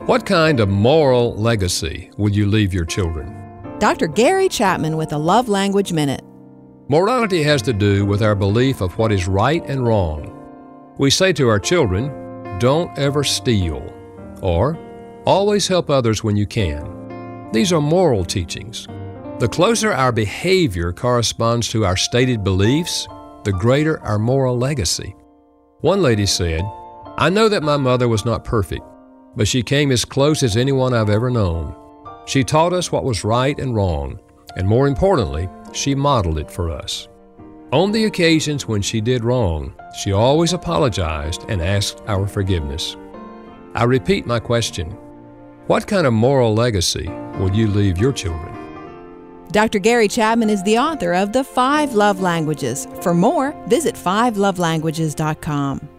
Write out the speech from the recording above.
What kind of moral legacy would you leave your children? Dr. Gary Chapman with a Love Language Minute. Morality has to do with our belief of what is right and wrong. We say to our children, "Don't ever steal," or "Always help others when you can." These are moral teachings. The closer our behavior corresponds to our stated beliefs, the greater our moral legacy. One lady said, "I know that my mother was not perfect, but she came as close as anyone I've ever known. She taught us what was right and wrong, and more importantly, she modeled it for us. On the occasions when she did wrong, she always apologized and asked our forgiveness." I repeat my question. What kind of moral legacy will you leave your children? Dr. Gary Chapman is the author of The 5 Love Languages. For more, visit 5lovelanguages.com.